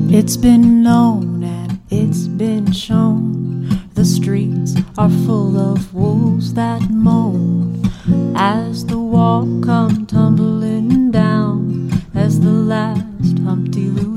It's been known and it's been shown, the streets are full of wolves that moan as the wall come tumbling down, as the last Humpty